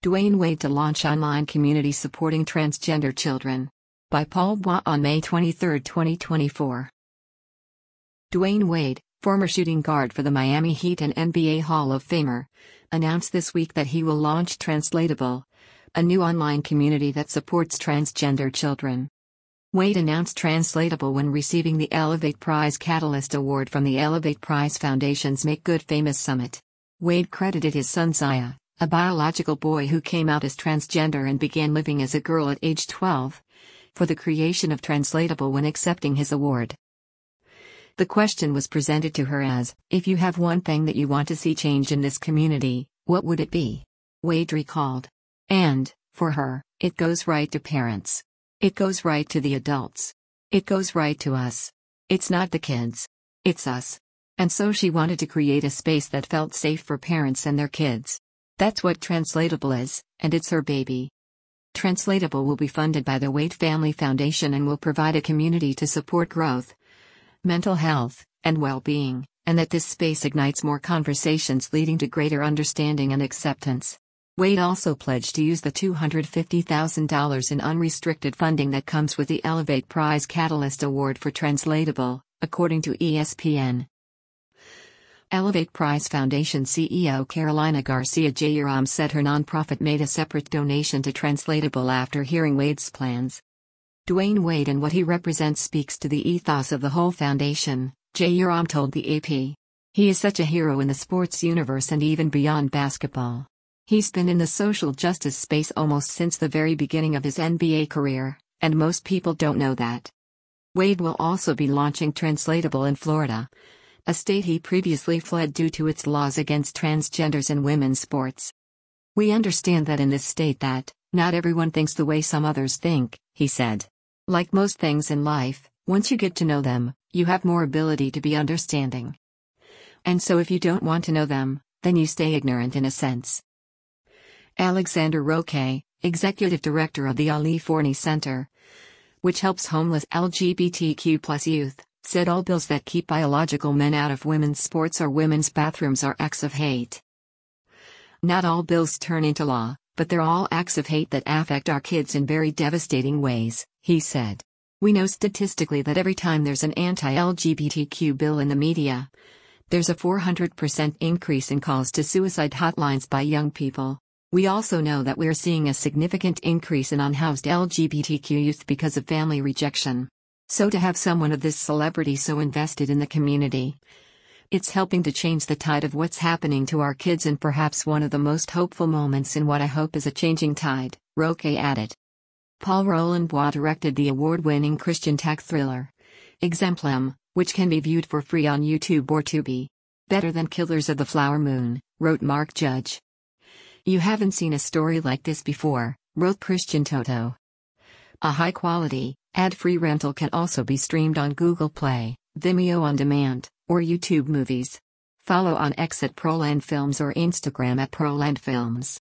Dwayne Wade to launch online community supporting transgender children. By Paul Bois on May 23, 2024. Dwayne Wade, former shooting guard for the Miami Heat and NBA Hall of Famer, announced this week that he will launch Translatable, a new online community that supports transgender children. Wade announced Translatable when receiving the Elevate Prize Catalyst Award from the Elevate Prize Foundation's Make Good Famous Summit. Wade credited his son Zaya, a biological boy who came out as transgender and began living as a girl at age 12, for the creation of Translatable when accepting his award. The question was presented to her as, if you have one thing that you want to see change in this community, what would it be? Wade recalled. And, for her, it goes right to parents. It goes right to the adults. It goes right to us. It's not the kids. It's us. And so she wanted to create a space that felt safe for parents and their kids. That's what Translatable is, and it's her baby. Translatable will be funded by the Wade Family Foundation and will provide a community to support growth, mental health, and well-being, and that this space ignites more conversations leading to greater understanding and acceptance. Wade also pledged to use the $250,000 in unrestricted funding that comes with the Elevate Prize Catalyst Award for Translatable, according to ESPN. Elevate Prize Foundation CEO Carolina Garcia Jayaram said her nonprofit made a separate donation to Translatable after hearing Wade's plans. Dwayne Wade and what he represents speaks to the ethos of the whole foundation, Jayaram told the AP. He is such a hero in the sports universe and even beyond basketball. He's been in the social justice space almost since the very beginning of his NBA career, and most people don't know that. Wade will also be launching Translatable in Florida, a state he previously fled due to its laws against transgenders in women's sports. We understand that in this state that, not everyone thinks the way some others think, he said. Like most things in life, once you get to know them, you have more ability to be understanding. And so if you don't want to know them, then you stay ignorant in a sense. Alexander Roque, executive director of the Ali Forney Center, which helps homeless LGBTQ+ youth, said all bills that keep biological men out of women's sports or women's bathrooms are acts of hate. Not all bills turn into law, but they're all acts of hate that affect our kids in very devastating ways, he said. We know statistically that every time there's an anti-LGBTQ bill in the media, there's a 400% increase in calls to suicide hotlines by young people. We also know that we're seeing a significant increase in unhoused LGBTQ youth because of family rejection. So to have someone of this celebrity so invested in the community, it's helping to change the tide of what's happening to our kids and perhaps one of the most hopeful moments in what I hope is a changing tide, Roque added. Paul Roland Bois directed the award-winning Christian tech thriller, Exemplum, which can be viewed for free on YouTube or Tubi. Better than Killers of the Flower Moon, wrote Mark Judge. You haven't seen a story like this before, wrote Christian Toto. A high-quality, ad-free rental can also be streamed on Google Play, Vimeo On Demand, or YouTube Movies. Follow on X at Proland Films or Instagram at Proland Films.